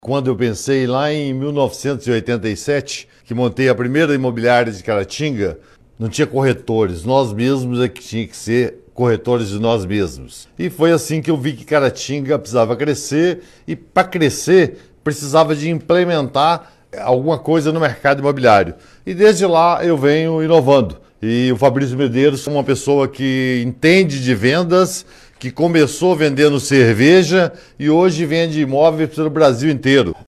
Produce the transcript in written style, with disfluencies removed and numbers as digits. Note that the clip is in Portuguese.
Quando eu pensei lá em 1987, que montei a primeira imobiliária de Caratinga, não tinha corretores, nós mesmos é que tinha que ser corretores de nós mesmos. E foi assim que eu vi que Caratinga precisava crescer e para crescer precisava de implementar alguma coisa no mercado imobiliário. E desde lá eu venho inovando. E o Fabrício Medeiros é uma pessoa que entende de vendas, que começou vendendo cerveja e hoje vende imóveis pelo Brasil inteiro.